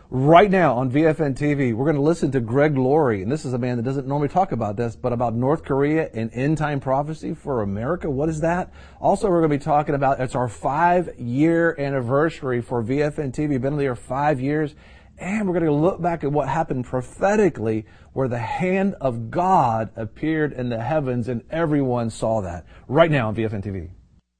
Right now on VFN TV, we're going to listen to Greg Laurie, and this is a man that doesn't normally talk about this, but about North Korea and end-time prophecy for America. What is that? Also, we're going to be talking about, it's our 5-year anniversary for VFN TV. Been on the air 5 years, and we're going to look back at what happened prophetically, where the hand of God appeared in the heavens, and everyone saw that. Right now on VFN TV.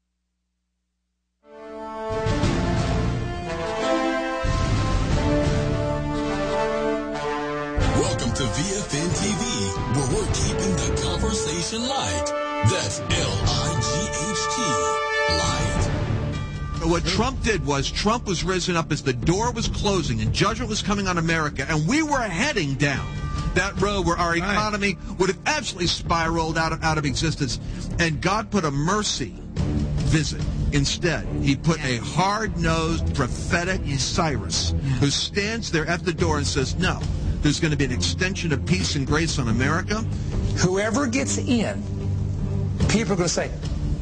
Welcome to VFN TV, where we're keeping the conversation light. That's L-I-G-H-T, light. What Trump did was Trump was risen up as the door was closing and judgment was coming on America, and we were heading down that road where our economy would have absolutely spiraled out of existence. And God put a mercy visit. Instead, he put a hard-nosed, prophetic Cyrus who stands there at the door and says, no, there's going to be an extension of peace and grace on America. Whoever gets in, people are going to say,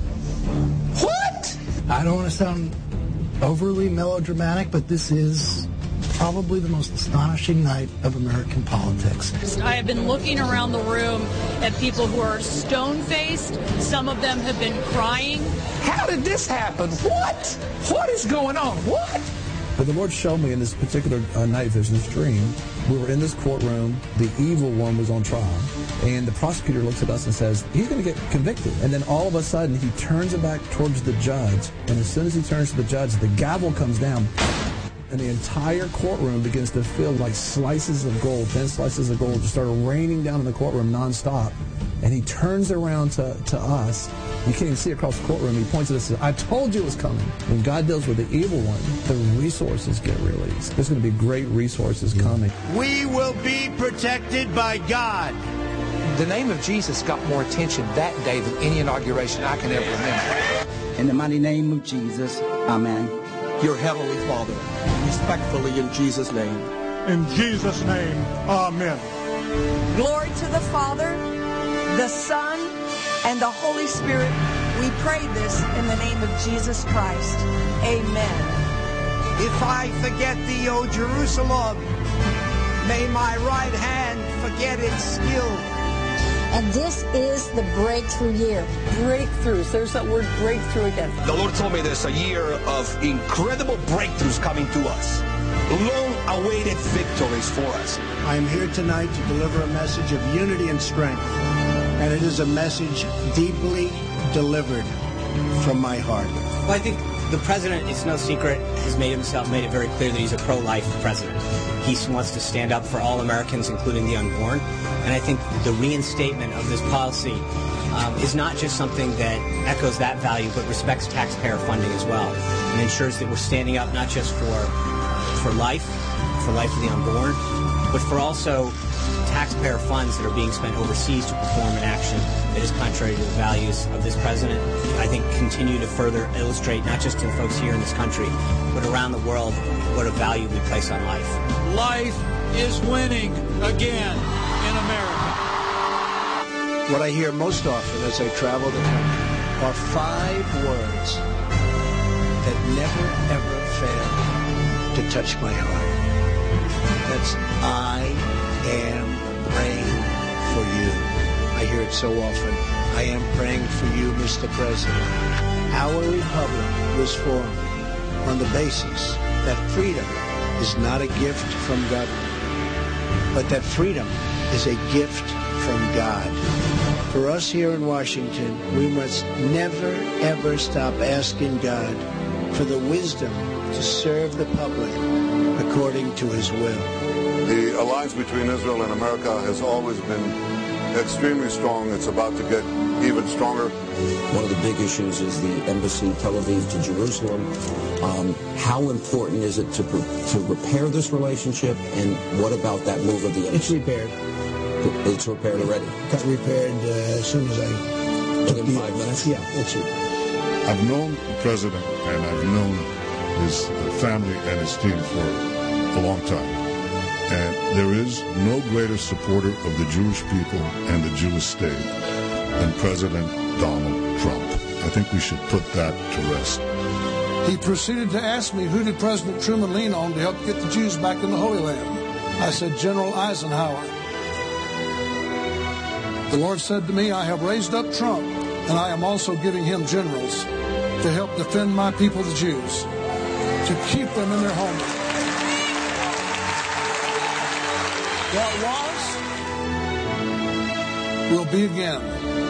what? I don't want to sound overly melodramatic, but this is probably the most astonishing night of American politics. I have been looking around the room at people who are stone-faced. Some of them have been crying. How did this happen? What? What is going on? What? But the Lord showed me in this particular night vision, this dream, we were in this courtroom, the evil one was on trial, and the prosecutor looks at us and says, he's going to get convicted. And then all of a sudden, he turns it back towards the judge, and as soon as he turns to the judge, the gavel comes down, and the entire courtroom begins to feel like slices of gold, thin slices of gold, just started raining down in the courtroom nonstop. And he turns around to us. You can't even see across the courtroom. He points at us and says, I told you it was coming. When God deals with the evil one, the resources get released. There's going to be great resources coming. We will be protected by God. The name of Jesus got more attention that day than any inauguration I can ever remember. In the mighty name of Jesus, amen. Your Heavenly Father, respectfully in Jesus' name. In Jesus' name, amen. Glory to the Father, the Son, and the Holy Spirit. We pray this in the name of Jesus Christ. Amen. If I forget thee, O Jerusalem, may my right hand forget its skill. And this is the breakthrough year. Breakthroughs. There's that word breakthrough again. The Lord told me there's a year of incredible breakthroughs coming to us. Long-awaited victories for us. I am here tonight to deliver a message of unity and strength. And it is a message deeply delivered from my heart. Well, I think the president, it's no secret, has made it very clear that he's a pro-life president. He wants to stand up for all Americans, including the unborn. And I think the reinstatement of this policy is not just something that echoes that value, but respects taxpayer funding as well, and ensures that we're standing up not just for life of the unborn, but for also taxpayer funds that are being spent overseas to perform an action that is contrary to the values of this president. I think continue to further illustrate, not just to the folks here in this country, but around the world, what a value we place on life. Life is winning again in America. What I hear most often as I travel the country are 5 words that never, ever fail to touch my heart. That's, I am praying for you. I hear it so often. I am praying for you, Mr. President. Our republic was formed on the basis that freedom is not a gift from government, but that freedom is a gift from God. For us here in Washington, we must never, ever stop asking God for the wisdom to serve the public according to his will. The alliance between Israel and America has always been extremely strong. It's about to get even stronger. One of the big issues is the embassy, Tel Aviv to Jerusalem. How important is it to repair this relationship, and what about that move of the embassy? It's repaired. It's repaired already? Got repaired as soon as I took the 5 minutes? Yeah, that's it. I've known the president, and I've known his family and his team for a long time. And there is no greater supporter of the Jewish people and the Jewish state than President Donald Trump. I think we should put that to rest. He proceeded to ask me, who did President Truman lean on to help get the Jews back in the Holy Land? I said, General Eisenhower. The Lord said to me, I have raised up Trump, and I am also giving him generals to help defend my people, the Jews, to keep them in their homeland. What was will be again.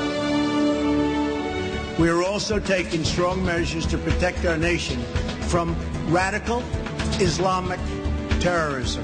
We are also taking strong measures to protect our nation from radical Islamic terrorism.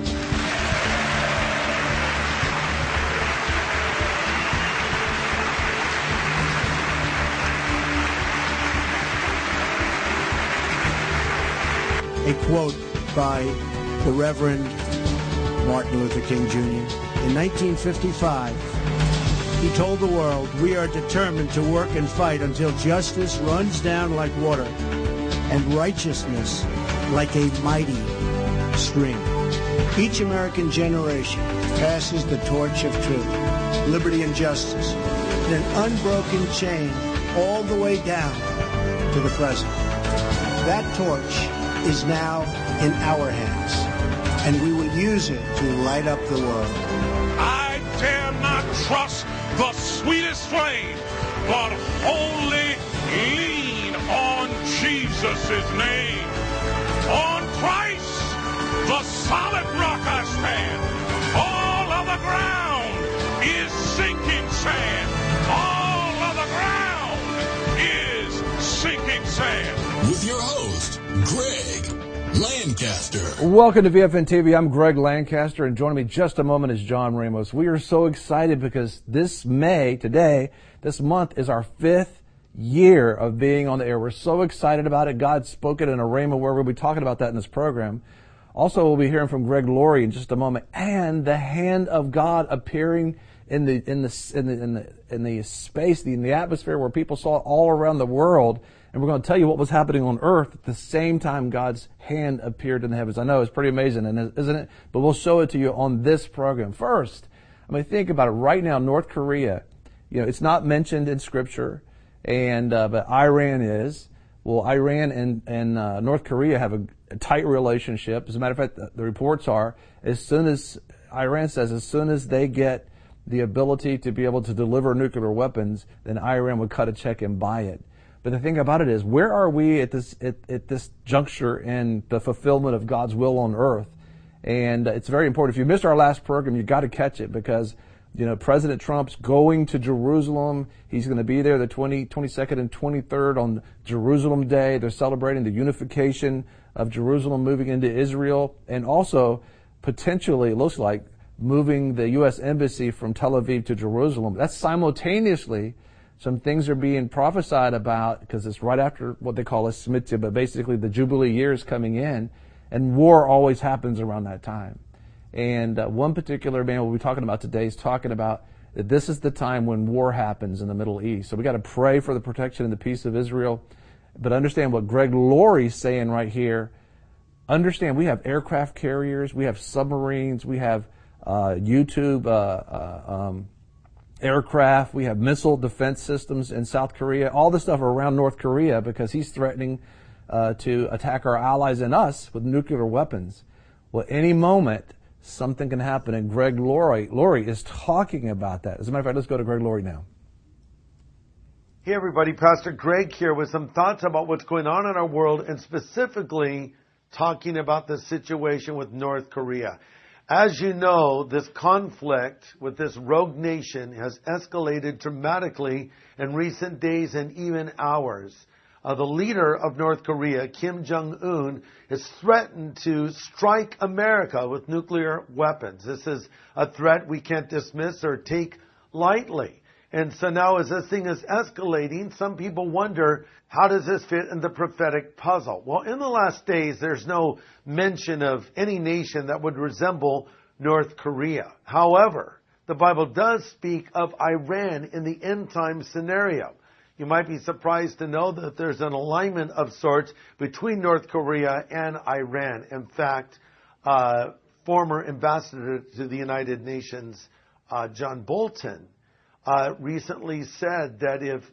A quote by the Reverend Martin Luther King Jr. In 1955, he told the world, we are determined to work and fight until justice runs down like water and righteousness like a mighty stream. Each American generation passes the torch of truth, liberty, and justice in an unbroken chain all the way down to the present. That torch is now in our hands, and we will use it to light up the world. I dare not trust the sweetest flame, but wholly lean on Jesus' name. On Christ, the solid rock I stand. All other ground is sinking sand. All other ground is sinking sand. With your host, Greg Lancaster. Welcome to VFN TV. I'm Greg Lancaster, and joining me just a moment is John Ramos. We are so excited because this month is our 5th year of being on the air. We're so excited about it. God spoke it in a rhema where we'll be talking about that in this program. Also, we'll be hearing from Greg Laurie in just a moment, and the hand of God appearing in the space, in the atmosphere where people saw it all around the world. And we're going to tell you what was happening on earth at the same time God's hand appeared in the heavens. I know it's pretty amazing, isn't it? But we'll show it to you on this program. First, think about it. Right now, North Korea, it's not mentioned in Scripture, but Iran is. Well, Iran and North Korea have a tight relationship. As a matter of fact, the reports are, Iran says as soon as they get the ability to be able to deliver nuclear weapons, then Iran would cut a check and buy it. But the thing about it is, where are we at this juncture in the fulfillment of God's will on earth? And it's very important. If you missed our last program, you've got to catch it because, President Trump's going to Jerusalem. He's going to be there the 22nd and 23rd on Jerusalem Day. They're celebrating the unification of Jerusalem moving into Israel, and also potentially, it looks like, moving the U.S. Embassy from Tel Aviv to Jerusalem. That's simultaneously some things are being prophesied about because it's right after what they call a Shemitah, but basically the Jubilee year is coming in, and war always happens around that time. And one particular man we'll be talking about today is talking about that this is the time when war happens in the Middle East. So we got to pray for the protection and the peace of Israel, but understand what Greg Laurie's saying right here. Understand we have aircraft carriers, we have submarines, we have aircraft, we have missile defense systems in South Korea, all this stuff around North Korea because he's threatening to attack our allies and us with nuclear weapons. Well, any moment, something can happen, and Greg Laurie is talking about that. As a matter of fact, let's go to Greg Laurie now. Hey everybody, Pastor Greg here with some thoughts about what's going on in our world, and specifically talking about the situation with North Korea. As you know, this conflict with this rogue nation has escalated dramatically in recent days and even hours. The leader of North Korea, Kim Jong-un, has threatened to strike America with nuclear weapons. This is a threat we can't dismiss or take lightly. And so now as this thing is escalating, some people wonder, how does this fit in the prophetic puzzle? Well, in the last days, there's no mention of any nation that would resemble North Korea. However, the Bible does speak of Iran in the end time scenario. You might be surprised to know that there's an alignment of sorts between North Korea and Iran. In fact, former ambassador to the United Nations, John Bolton, recently said that if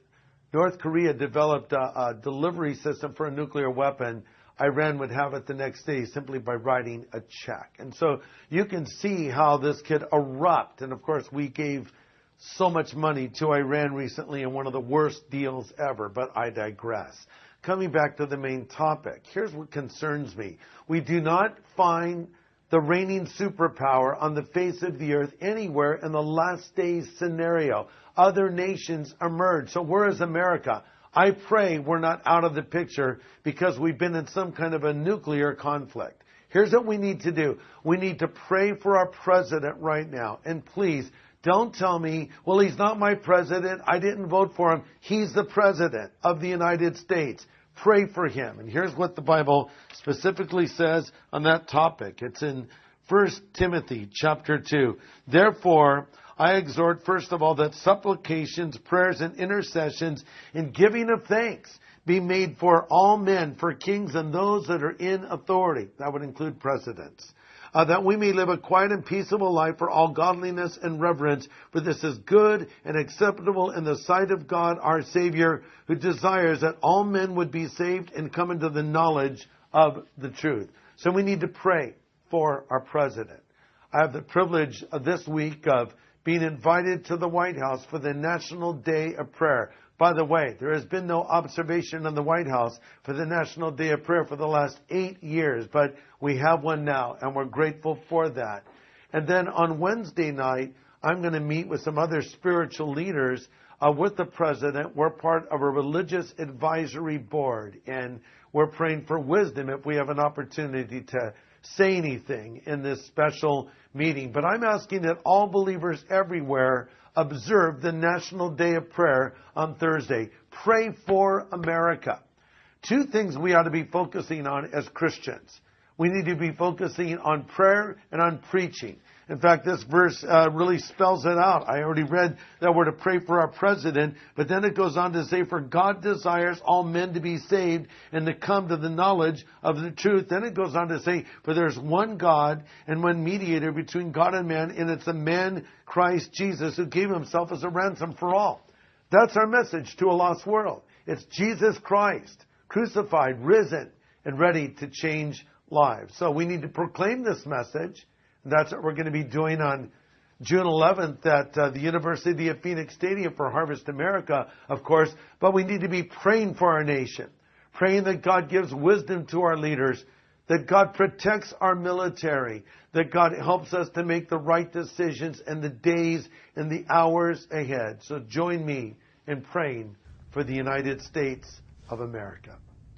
North Korea developed a delivery system for a nuclear weapon, Iran would have it the next day simply by writing a check. And so you can see how this could erupt. And of course, we gave so much money to Iran recently in one of the worst deals ever, but I digress. Coming back to the main topic, here's what concerns me. We do not find the reigning superpower on the face of the earth anywhere in the last days scenario. Other nations emerge. So where is America? I pray we're not out of the picture because we've been in some kind of a nuclear conflict. Here's what we need to do. We need to pray for our president right now. And please, don't tell me, well, he's not my president. I didn't vote for him. He's the president of the United States. Pray for him. And here's what the Bible specifically says on that topic. It's in 1 Timothy chapter 2. Therefore, I exhort, first of all, that supplications, prayers, and intercessions in giving of thanks be made for all men, for kings and those that are in authority. That would include presidents. That we may live a quiet and peaceable life for all godliness and reverence, for this is good and acceptable in the sight of God our Savior, who desires that all men would be saved and come into the knowledge of the truth. So we need to pray for our president. I have the privilege of this week of being invited to the White House for the National Day of Prayer. By the way, there has been no observation in the White House for the National Day of Prayer for the last 8 years, but we have one now, and we're grateful for that. And then on Wednesday night, I'm going to meet with some other spiritual leaders with the president. We're part of a religious advisory board, and we're praying for wisdom if we have an opportunity to say anything in this special meeting. But I'm asking that all believers everywhere observe the National Day of Prayer on Thursday. Pray for America. 2 things we ought to be focusing on as Christians. We need to be focusing on prayer and on preaching. In fact, this verse really spells it out. I already read that we're to pray for our president, but then it goes on to say, for God desires all men to be saved and to come to the knowledge of the truth. Then it goes on to say, for there's one God and one mediator between God and man, and it's the man Christ Jesus who gave himself as a ransom for all. That's our message to a lost world. It's Jesus Christ, crucified, risen, and ready to change lives. So we need to proclaim this message. That's what we're going to be doing on June 11th at the University of Phoenix Stadium for Harvest America, of course. But we need to be praying for our nation, praying that God gives wisdom to our leaders, that God protects our military, that God helps us to make the right decisions in the days and the hours ahead. So join me in praying for the United States of America.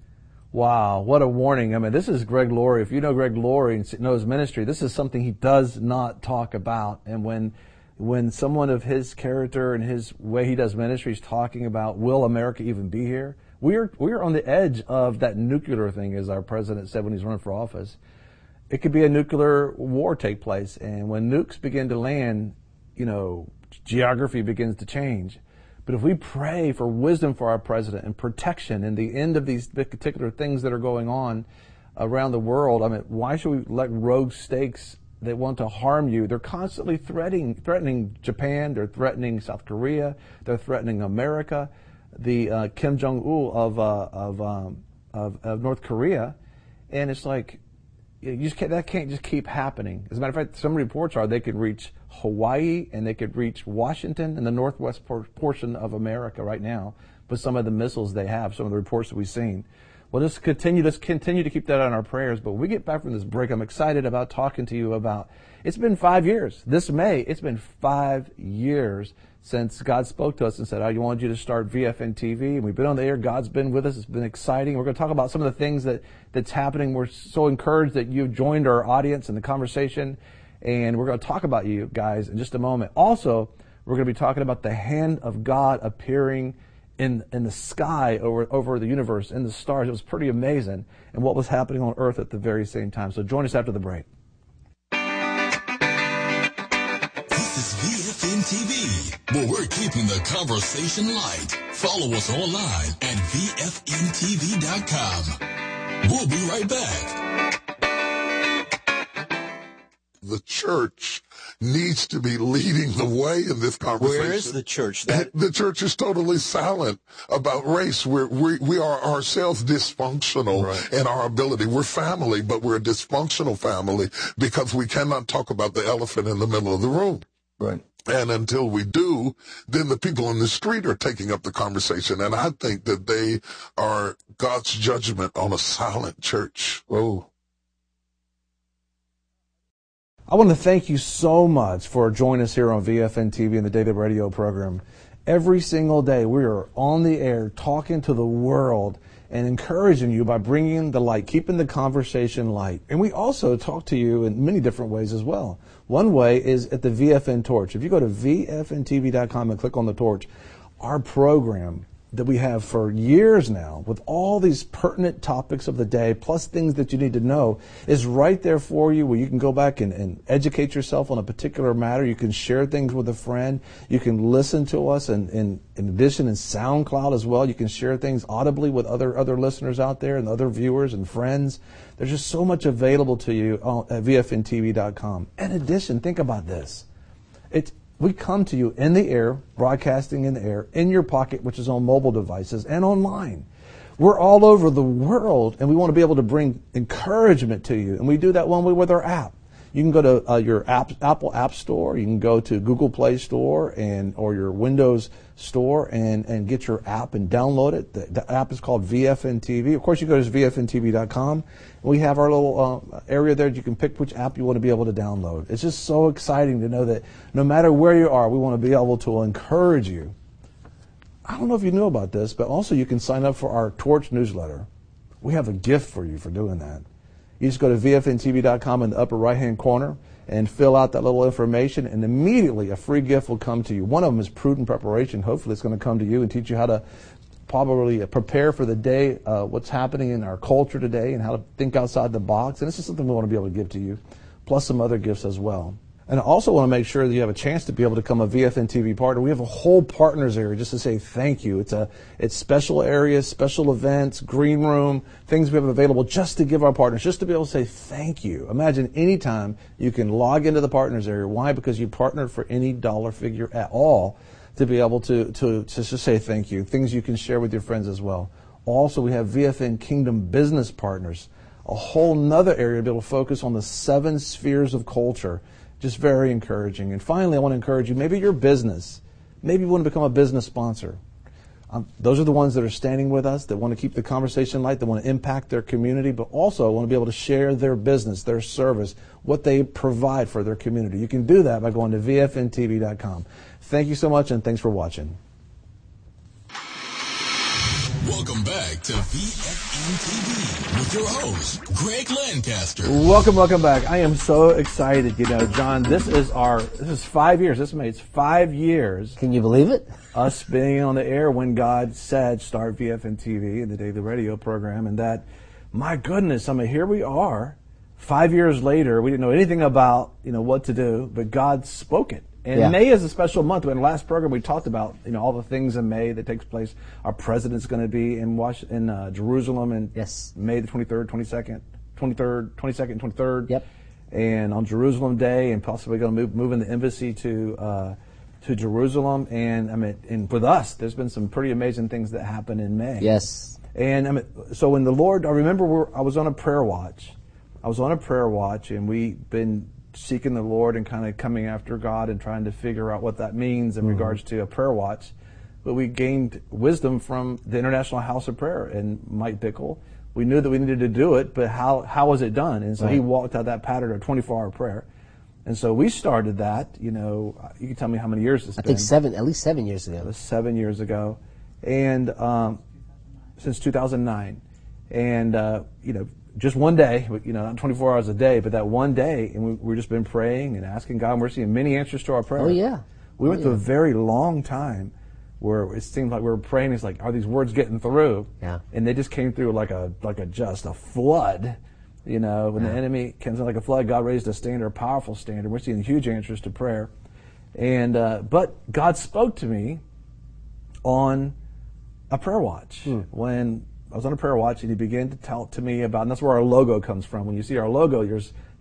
Wow, what a warning. I mean, this is Greg Laurie. If you know Greg Laurie and know his ministry, this is something he does not talk about. And when someone of his character and his way he does ministry is talking about, will America even be here? We're on the edge of that nuclear thing, as our president said when he's running for office. It could be a nuclear war take place. And when nukes begin to land, geography begins to change. But if we pray for wisdom for our president and protection in the end of these particular things that are going on around the world, I mean, why should we let rogue states that want to harm you? They're constantly threatening Japan. They're threatening South Korea. They're threatening America. The Kim Jong-un of North Korea, and it's like that can't just keep happening. As a matter of fact, some reports are they could reach Hawaii and they could reach Washington and the northwest portion of America right now with some of the missiles they have, some of the reports that we've seen. Well, let's continue to keep that on our prayers. But when we get back from this break, I'm excited about talking to you about, it's been 5 years. This May, it's been 5 years since God spoke to us and said, I want you to start VFN TV. And we've been on the air. God's been with us. It's been exciting. We're going to talk about some of the things that's happening. We're so encouraged that you've joined our audience in the conversation. And we're going to talk about you guys in just a moment. Also, we're going to be talking about the hand of God appearing in the sky over the universe, in the stars. It was pretty amazing. And what was happening on Earth at the very same time. So join us after the break. This is VFN TV, where we're keeping the conversation light. Follow us online at VFNTV.com. We'll be right back. The church needs to be leading the way in this conversation. Where is the church? The church is totally silent about race. We are ourselves dysfunctional in our ability. We're family, but we're a dysfunctional family because we cannot talk about the elephant in the middle of the room. Right. And until we do, then the people in the street are taking up the conversation. And I think that they are God's judgment on a silent church. Whoa. I want to thank you so much for joining us here on VFN TV and the Daily Radio program. Every single day we are on the air talking to the world and encouraging you by bringing the light, keeping the conversation light. And we also talk to you in many different ways as well. One way is at the VFN Torch. If you go to VFNTV.com and click on the torch, our program that we have for years now with all these pertinent topics of the day, plus things that you need to know, is right there for you where you can go back and educate yourself on a particular matter. You can share things with a friend. You can listen to us, and in addition in SoundCloud as well. You can share things audibly with other listeners out there and other viewers and friends. There's just so much available to you at VFNTV.com. In addition, think about this. We come to you in the air, broadcasting in the air, in your pocket, which is on mobile devices, and online. We're all over the world, and we want to be able to bring encouragement to you. And we do that one way with our app. You can go to your Apple App Store. You can go to Google Play Store or your Windows Store and get your app and download it. The app is called VFN TV. Of course, you go to VFNTV.com. We have our little area there. You can pick which app you want to be able to download. It's just so exciting to know that no matter where you are, we want to be able to encourage you. I don't know if you knew about this, but also you can sign up for our Torch newsletter. We have a gift for you for doing that. You just go to VFNTV.com in the upper right-hand corner and fill out that little information, and immediately a free gift will come to you. One of them is Prudent Preparation. Hopefully it's going to come to you and teach you how to probably prepare for the day, what's happening in our culture today, and how to think outside the box. And this is something we want to be able to give to you, plus some other gifts as well. And I also want to make sure that you have a chance to be able to become a VFN TV partner. We have a whole partners area just to say thank you. It's special areas, special events, green room, things we have available just to give our partners, just to be able to say thank you. Imagine anytime you can log into the partners area. Why? Because you partnered for any dollar figure at all to be able to just say thank you. Things you can share with your friends as well. Also, we have VFN Kingdom Business Partners, a whole nother area to be able to focus on the 7 spheres of culture. Just very encouraging. And finally, I want to encourage you, maybe your business, maybe you want to become a business sponsor. Those are the ones that are standing with us, that want to keep the conversation light, that want to impact their community, but also want to be able to share their business, their service, what they provide for their community. You can do that by going to VFNTV.com. Thank you so much, and thanks for watching. Welcome back to VFN TV with your host, Greg Lancaster. Welcome back. I am so excited. You know, John, this is 5 years. This makes 5 years. Can you believe it? Us being on the air when God said start VFN TV and the Daily Radio program, and that, my goodness, I mean, here we are, 5 years later. We didn't know anything about, what to do, but God spoke it. And May is a special month. In the last program, we talked about all the things in May that takes place. Our president's going to be in Jerusalem in May the 23rd, 22nd, 22nd, 23rd. Yep. And on Jerusalem Day, and possibly going to move in the embassy to Jerusalem. And and with us, there's been some pretty amazing things that happen in May. Yes. And so when the Lord, I remember I was on a prayer watch. And we've been seeking the Lord and kind of coming after God and trying to figure out what that means in regards to a prayer watch. But we gained wisdom from the International House of Prayer and Mike Bickle. We knew that we needed to do it, but how was it done? And so he walked out that pattern of 24-hour prayer. And so we started that, you can tell me how many years it's been. I think at least 7 years ago. It was 7 years ago. And since 2009. And, just one day, not 24 hours a day, but that one day, and we've just been praying and asking God, and we're seeing many answers to our prayers. Oh, yeah. We went through a very long time where it seemed like we were praying. It's like, are these words getting through? Yeah. And they just came through like a flood. When the enemy comes in like a flood, God raised a standard, a powerful standard. We're seeing huge answers to prayer. And but God spoke to me on a prayer watch when I was on a prayer watch, and he began to tell to me about, and that's where our logo comes from. When you see our logo, you're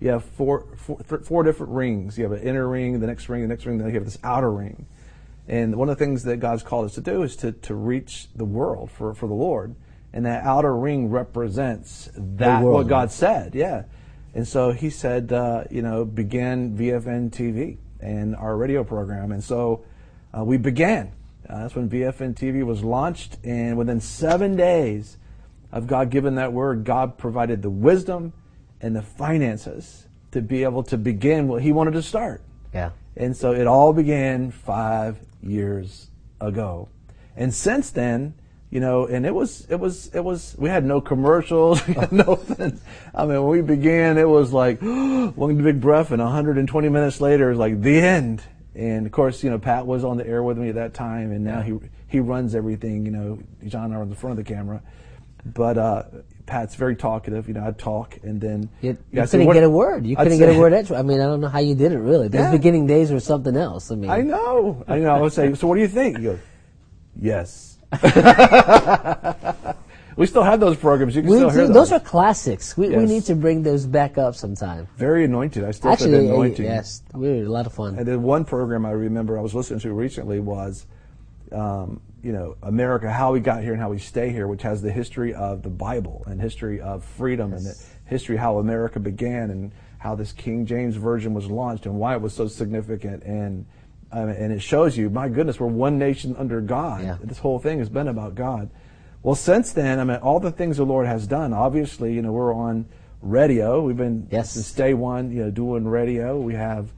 you have four different rings. You have an inner ring, the next ring, then you have this outer ring. And one of the things that God's called us to do is to reach the world for the Lord. And that outer ring represents that, what God said, yeah. And so he said, begin VFN TV and our radio program. And so we began. That's when VFN TV was launched. And within 7 days of God giving that word, God provided the wisdom and the finances to be able to begin what he wanted to start. Yeah. And so it all began 5 years ago. And since then, and it was, we had no commercials, we had nothing. I mean, when we began, it was like, one big breath, and 120 minutes later, it was like the end. And of course, Pat was on the air with me at that time, and now he runs everything, John and I are in the front of the camera. But, Pat's very talkative, I'd talk, and then... You couldn't get a word. You couldn't get a word extra. I mean, I don't know how you did it, really. Those beginning days were something else. I know. I would say, so what do you think? You go, yes. We still have those programs. You can still hear those are classics. We need to bring those back up sometime. Very anointed. I still feel the anointing. Yes, we were a lot of fun. And then one program I remember I was listening to recently was, America, how we got here and how we stay here, which has the history of the Bible and history of freedom and the history how America began and how this King James Version was launched and why it was so significant. And it shows you, my goodness, we're one nation under God. Yeah. This whole thing has been about God. Well, since then, all the things the Lord has done, obviously, we're on radio. We've been, since day one, doing radio. We have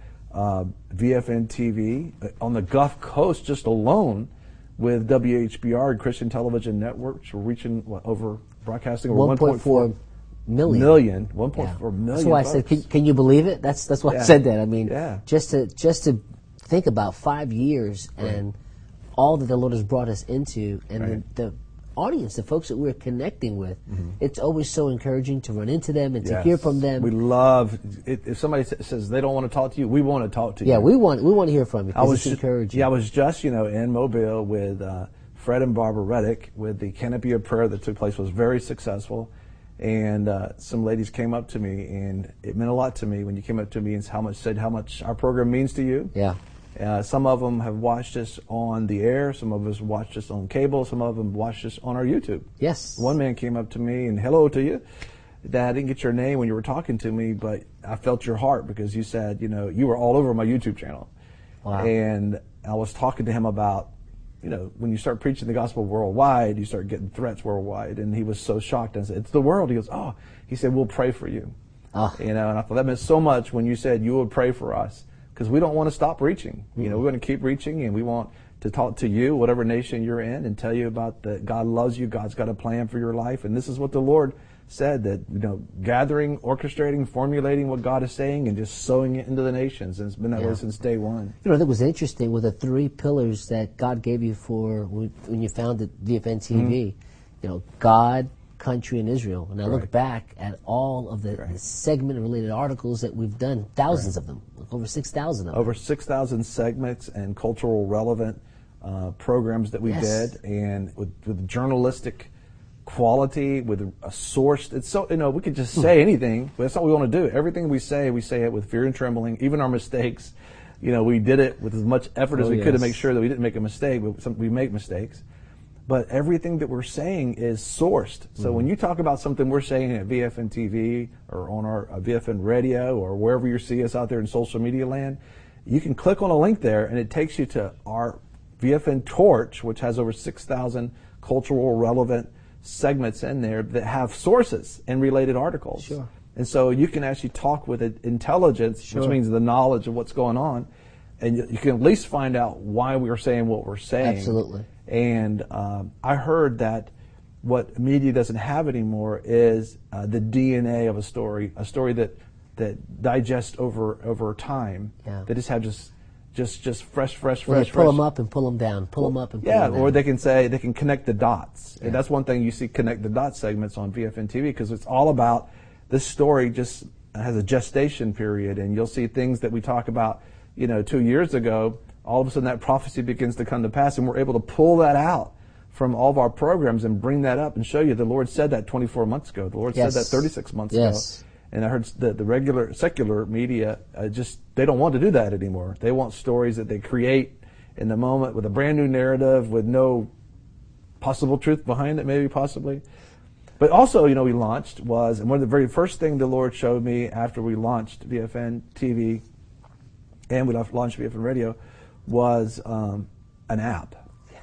VFN TV on the Gulf Coast just alone with WHBR, Christian Television Networks. We're reaching, broadcasting over 1.4 million. 1.4 million. That's why I said, can you believe it? That's why I said that. I mean, just to think about 5 years and all that the Lord has brought us into, and the audience, the folks that we're connecting with, it's always so encouraging to run into them and to hear from them. We love it. If somebody says they don't want to talk to you, we want to talk to you. Yeah, we want to hear from you because it's encouraging. Yeah, I was just in Mobile with Fred and Barbara Reddick with the Canopy of Prayer that took place. Was very successful, and some ladies came up to me, and it meant a lot to me when you came up to me and said how much our program means to you. Yeah. Some of them have watched us on the air. Some of us watched us on cable. Some of them watched us on our YouTube. Yes. One man came up to me and hello to you. Dad, I didn't get your name when you were talking to me, but I felt your heart because you said, you were all over my YouTube channel. Wow. And I was talking to him about, when you start preaching the gospel worldwide, you start getting threats worldwide. And he was so shocked. I said, it's the world. He goes, oh. He said, we'll pray for you. Oh. And I thought that meant so much when you said you would pray for us. Because we don't want to stop reaching. We're going to keep reaching, and we want to talk to you, whatever nation you're in, and tell you about that God loves you, God's got a plan for your life. And this is what the Lord said, that, gathering, orchestrating, formulating what God is saying, and just sowing it into the nations. And it's been that way since day one. That was interesting with the 3 pillars that God gave you for when you founded VFN TV. God, country, and Israel. And I look back at all of the segment-related articles that we've done, thousands of them, over 6,000 of them. Over 6,000 segments and cultural relevant programs that we did, and with journalistic quality, with a source. It's so, we could just say anything, but that's all we want to do. Everything we say it with fear and trembling, even our mistakes. We did it with as much effort as we could to make sure that we didn't make a mistake, but we make mistakes. But everything that we're saying is sourced. So when you talk about something we're saying at VFN TV or on our VFN radio or wherever you see us out there in social media land, you can click on a link there and it takes you to our VFN Torch, which has over 6,000 cultural relevant segments in there that have sources and related articles. Sure. And so you can actually talk with intelligence, which means the knowledge of what's going on, and you can at least find out why we are saying what we're saying. Absolutely. And I heard that what media doesn't have anymore is the DNA of a story that digests over time. Yeah. They just have just fresh. Pull them up and pull them down. Pull them up and pull them down. Or they can connect the dots. Yeah. And that's one thing you see connect the dots segments on VFN TV because it's all about this story just has a gestation period, and you'll see things that we talk about 2 years ago. All of a sudden that prophecy begins to come to pass, and we're able to pull that out from all of our programs and bring that up and show you the Lord said that 24 months ago. The Lord said that 36 months ago. And I heard the regular secular media they don't want to do that anymore. They want stories that they create in the moment with a brand new narrative with no possible truth behind it, maybe possibly. But also, we launched and one of the very first thing the Lord showed me after we launched VFN TV and we launched VFN Radio was an app.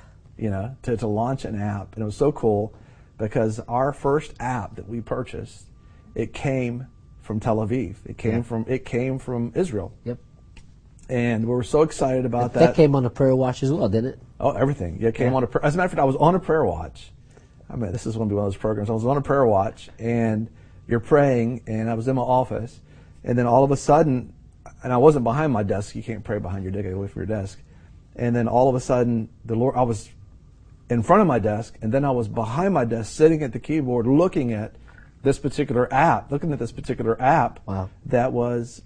To launch an app. And it was so cool because our first app that we purchased, it came from Tel Aviv. It came from Israel. Yep. And we were so excited about that. That came on a prayer watch as well, didn't it? Oh, everything. Yeah, it came on as a matter of fact, I was on a prayer watch. I mean, this is going to be one of those programs. I was on a prayer watch, and you're praying, and I was in my office, and then all of a sudden, and I wasn't behind my desk. You can't pray behind your desk, get away from your desk. And then all of a sudden, I was in front of my desk, and then I was behind my desk, sitting at the keyboard, looking at this particular app. Wow. That was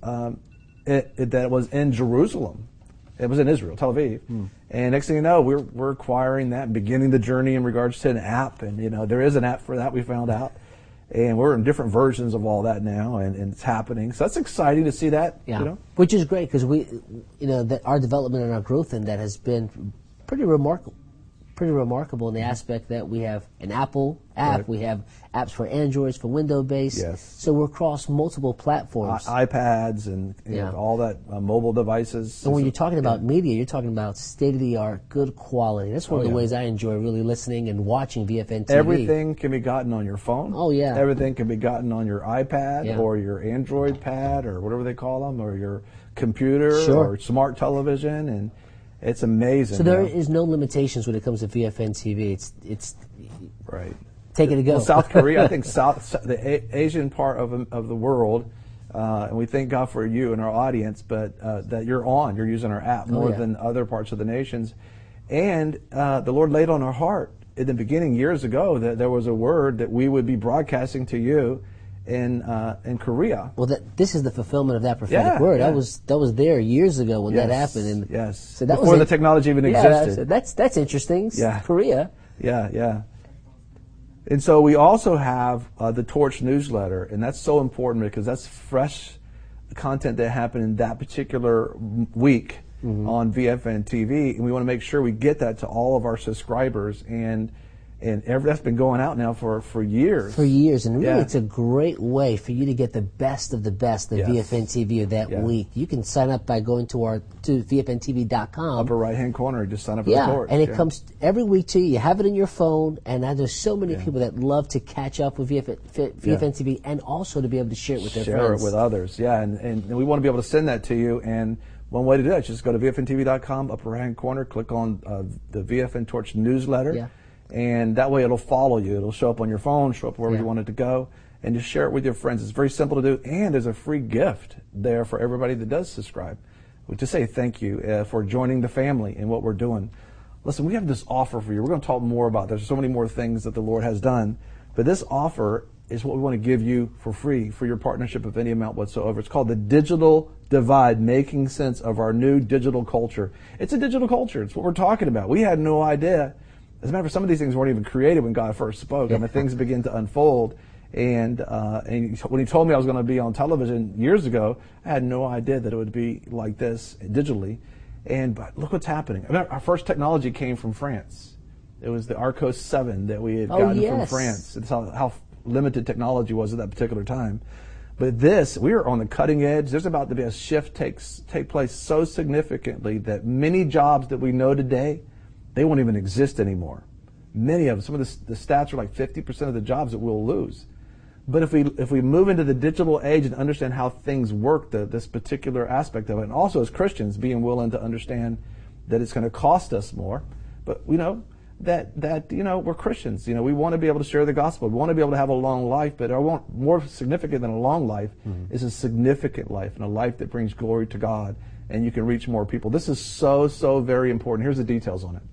that was in Jerusalem. It was in Israel, Tel Aviv. And next thing you know, we're acquiring that, beginning the journey in regards to an app. And, there is an app for that, we found out. And we're in different versions of all that now, and it's happening. So that's exciting to see that, Which is great because that our development and our growth in that has been pretty remarkable in the aspect that we have an Apple app, right. We have apps for Androids, for Windows-based. Yes. So we're across multiple platforms. iPads and all that, mobile devices. And when you're talking about media, you're talking about state-of-the-art, good quality. That's one of the ways I enjoy really listening and watching VFN TV. Everything can be gotten on your phone. Oh, yeah. Everything can be gotten on your iPad or your Android pad or whatever they call them, or your computer or smart television, and it's amazing. So there is no limitations when it comes to VFN TV. It's right. Take it to go. Well, South Korea, I think the Asian part of the world, and we thank God for you and our audience, but that you're using our app more than other parts of the nations. And the Lord laid on our heart in the beginning years ago that there was a word that we would be broadcasting to you in Korea. Well, this is the fulfillment of that prophetic word. Yeah. That was there years ago when that happened. And yes. So that before the technology even existed. That's interesting. Yeah. Korea. Yeah. And so we also have the Torch newsletter, and that's so important because that's fresh content that happened in that particular week on VFN TV, and we want to make sure we get that to all of our subscribers, and that's been going out now for years. For years, and really it's a great way for you to get the best of VFN TV of that week. You can sign up by going to VFNTV.com. Upper right-hand corner, just sign up for the Torch. And it comes every week to you. You have it in your phone, and there's so many people that love to catch up with VFN TV and also to be able to share it with their friends. Share it with others, and we want to be able to send that to you, and one way to do that is just go to VFNTV.com, upper right-hand corner, click on the VFN Torch newsletter. Yeah. And that way it'll follow you. It'll show up on your phone, show up wherever you want it to go, and just share it with your friends. It's very simple to do, and there's a free gift there for everybody that does subscribe. We just say thank you for joining the family in what we're doing. Listen, we have this offer for you. We're going to talk more about this. There's so many more things that the Lord has done, but this offer is what we want to give you for free for your partnership of any amount whatsoever. It's called the Digital Divide, Making Sense of Our New Digital Culture. It's a digital culture. It's what we're talking about. We had no idea. As a matter of fact, some of these things weren't even created when God first spoke. I mean, things begin to unfold. And when He told me I was going to be on television years ago, I had no idea that it would be like this digitally. But look what's happening. I mean, our first technology came from France. It was the Arcos 7 that we had gotten from France. It's how limited technology was at that particular time. But we are on the cutting edge. There's about to be a shift take place so significantly that many jobs that we know today, they won't even exist anymore. Many of them, some of the stats are like 50% of the jobs that we'll lose. But if we move into the digital age and understand how things work, this particular aspect of it, and also as Christians being willing to understand that it's going to cost us more, but that we're Christians. We want to be able to share the gospel. We want to be able to have a long life, but more significant than a long life is a significant life, and a life that brings glory to God, and you can reach more people. This is so very important. Here's the details on it.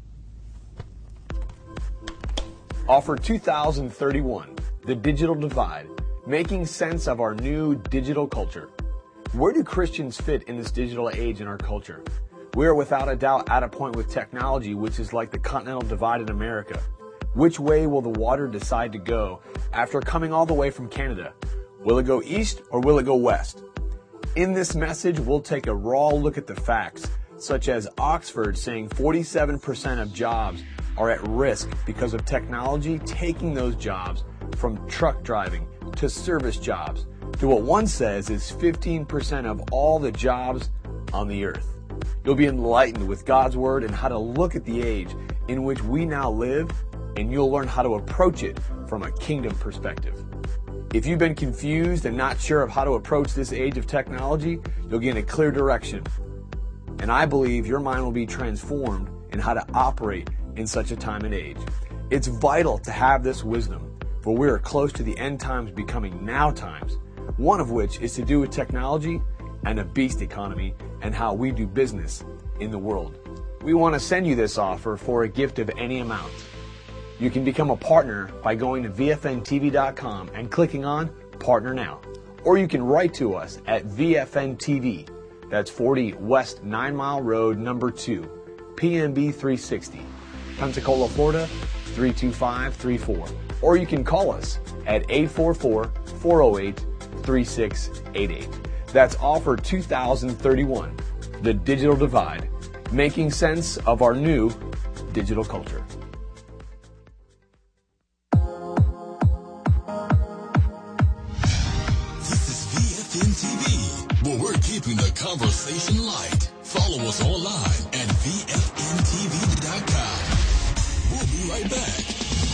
Offer 2031, The Digital Divide, Making Sense of Our New Digital Culture. Where do Christians fit in this digital age in our culture? We are without a doubt at a point with technology which is like the continental divide in America. Which way will the water decide to go after coming all the way from Canada? Will it go east or will it go west? In this message, we'll take a raw look at the facts, such as Oxford saying 47% of jobs are at risk because of technology taking those jobs from truck driving to service jobs to what one says is 15% of all the jobs on the earth. You'll be enlightened with God's Word and how to look at the age in which we now live, and you'll learn how to approach it from a kingdom perspective. If you've been confused and not sure of how to approach this age of technology, you'll gain a clear direction. And I believe your mind will be transformed in how to operate in such a time and age. It's vital to have this wisdom, for we are close to the end times becoming now times, one of which is to do with technology and a beast economy and how we do business in the world. We want to send you this offer for a gift of any amount. You can become a partner by going to VFNTV.com and clicking on Partner Now. Or you can write to us at VFN-TV. That's 40 West 9 Mile Road, number 2, PMB 360, Pensacola, Florida 32534. Or you can call us at 844-408-3688. That's offer 2031, The Digital Divide, making sense of our new digital culture. Well, we're keeping the conversation light. Follow us online at VFNTV.com. We'll be right back.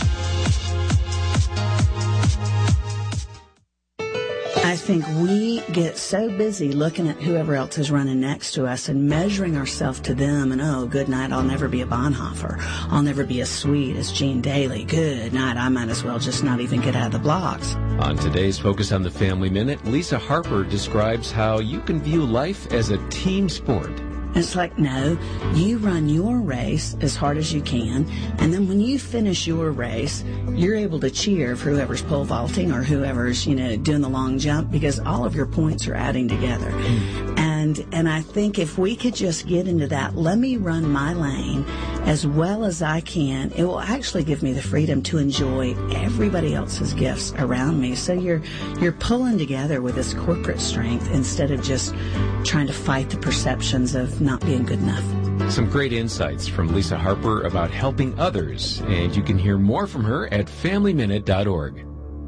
I think we get so busy looking at whoever else is running next to us and measuring ourselves to them and, oh, good night, I'll never be a Bonhoeffer. I'll never be as sweet as Gene Daly. Good night, I might as well just not even get out of the blocks. On today's Focus on the Family Minute, Lisa Harper describes how you can view life as a team sport. It's like, no, you run your race as hard as you can, and then when you finish your race, you're able to cheer for whoever's pole vaulting or whoever's, doing the long jump, because all of your points are adding together. And I think if we could just get into that, let me run my lane as well as I can, it will actually give me the freedom to enjoy everybody else's gifts around me. So you're pulling together with this corporate strength instead of just trying to fight the perceptions of not being good enough. Some great insights from Lisa Harper about helping others, and you can hear more from her at FamilyMinute.org.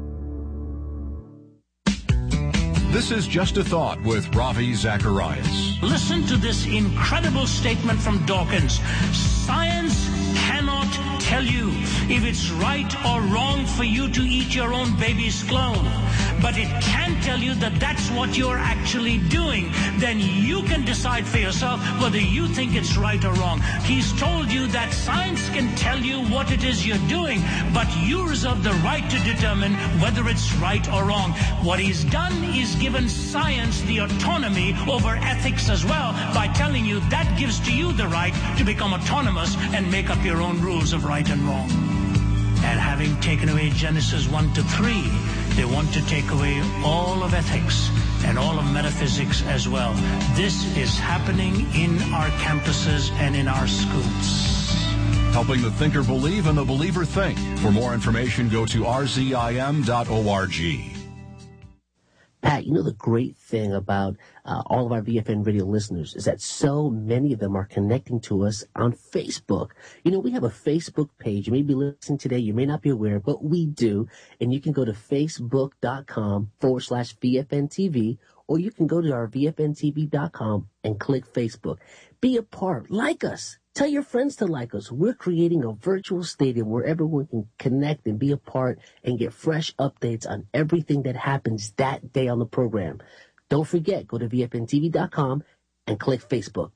This is Just a Thought with Ravi Zacharias. Listen to this incredible statement from Dawkins. Science cannot tell you if it's right or wrong for you to eat your own baby's clone, but it can tell you that that's what you're actually doing. Then you can decide for yourself whether you think it's right or wrong. He's told you that science can tell you what it is you're doing, but you reserve the right to determine whether it's right or wrong. What he's done is given science the autonomy over ethics as well by telling you that gives to you the right to become autonomous and make up your own rules of right and wrong. And having taken away Genesis 1 to 3, they want to take away all of ethics and all of metaphysics as well. This is happening in our campuses and in our schools. Helping the thinker believe and the believer think. For more information, go to rzim.org. Pat, the great thing about all of our VFN radio listeners is that so many of them are connecting to us on Facebook. We have a Facebook page. You may be listening today. You may not be aware, but we do. And you can go to facebook.com/VFNTV, or you can go to our VFNTV.com and click Facebook. Be a part. Like us. Tell your friends to like us. We're creating a virtual stadium where everyone can connect and be a part and get fresh updates on everything that happens that day on the program. Don't forget, go to VFNTV.com and click Facebook.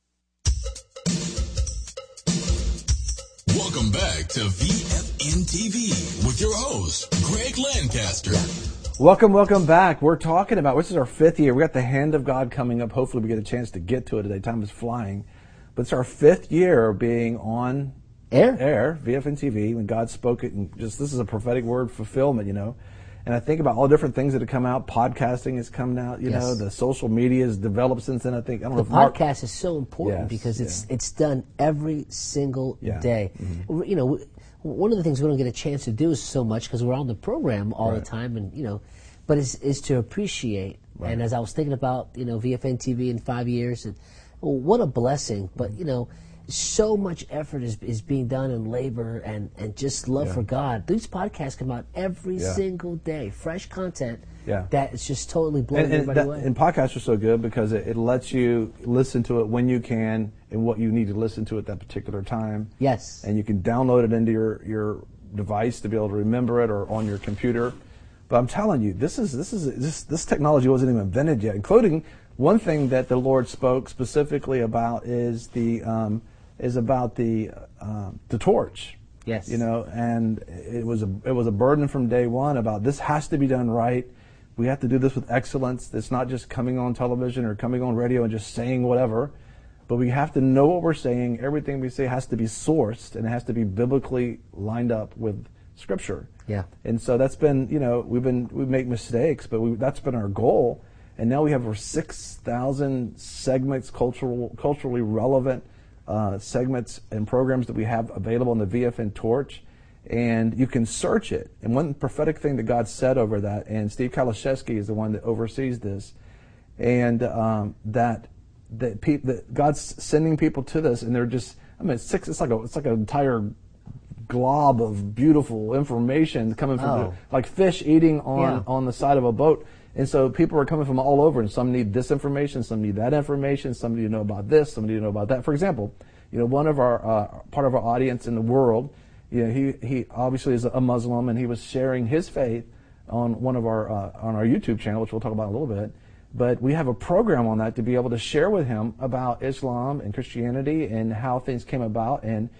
Welcome back to VFN TV with your host, Greg Lancaster. Welcome back. We're talking about, this is our 5th year. We got the Hand of God coming up. Hopefully we get a chance to get to it today. Time is flying. But it's our 5th year of being on air, VFN TV, when God spoke it. And this is a prophetic word fulfillment, And I think about all the different things that have come out. Podcasting has come out, the social media has developed since then. The podcast is so important because it's done every single day. Mm-hmm. One of the things we don't get a chance to do is so much because we're on the program all the time, and but it's to appreciate. Right. And as I was thinking about, VFN TV in 5 years, and what a blessing. But, so much effort is being done in labor and just love for God. These podcasts come out every single day, fresh content that is just totally blowing everybody away. And podcasts are so good because it lets you listen to it when you can and what you need to listen to at that particular time. Yes. And you can download it into your device to be able to remember it, or on your computer. But I'm telling you, this technology wasn't even invented yet, including one thing that the Lord spoke specifically about is the torch. Yes. And it was a burden from day one about this has to be done right. We have to do this with excellence. It's not just coming on television or coming on radio and just saying whatever, but we have to know what we're saying. Everything we say has to be sourced, and it has to be biblically lined up with Scripture. Yeah. And so that's been, we make mistakes, but that's been our goal. And now we have over 6,000 segments, culturally relevant segments and programs that we have available on the VFN Torch, and you can search it. And one prophetic thing that God said over that, and Steve Kalashevsky is the one that oversees this, and that God's sending people to this, and they're just, it's like an entire glob of beautiful information coming from like fish eating on the side of a boat. And so people are coming from all over, and some need this information, some need that information, some need to know about this, some need to know about that. For example, one of our part of our audience in the world, he obviously is a Muslim, and he was sharing his faith on one of our on our YouTube channel, which we'll talk about in a little bit. But we have a program on that to be able to share with him about Islam and Christianity and how things came about, and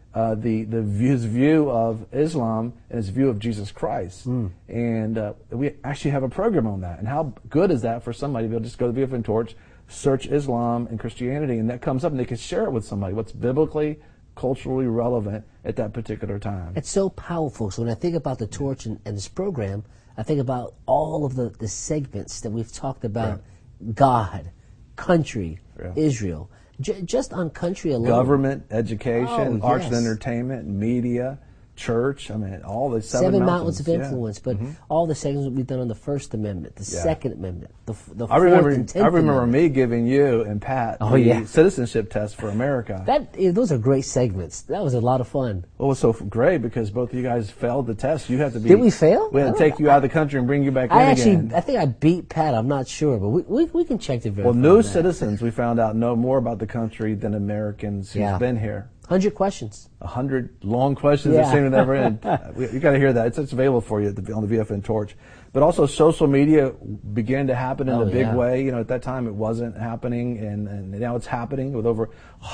his view of Islam and his view of Jesus Christ. And we actually have a program on that. And how good is that for somebody to be able to just go to the VFN Torch, search Islam and Christianity, and that comes up, and they can share it with somebody, what's biblically, culturally relevant at that particular time. It's so powerful. So when I think about the Torch and this program, I think about all of the segments that we've talked about, God, country, Israel. Just on country alone. Government, education, arts and entertainment, media, church. All the seven mountains of influence. But all the segments we've done on the First Amendment, the Second Amendment, the Fourth and Tenth Amendment. I remember me giving you and Pat the citizenship test for America. Those are great segments. That was a lot of fun. Well, it was so great because both of you guys failed the test. You had to be. Did we fail? We had to take you out of the country and bring you back in again. I think I beat Pat. I'm not sure, but we can check to verify. Well, new citizens, we found out, know more about the country than Americans who've been here. 100 questions. 100 long questions that seem to never end. You got to hear that. It's available for you on the VFN Torch. But also social media began to happen in a big way. At that time it wasn't happening, and now it's happening with over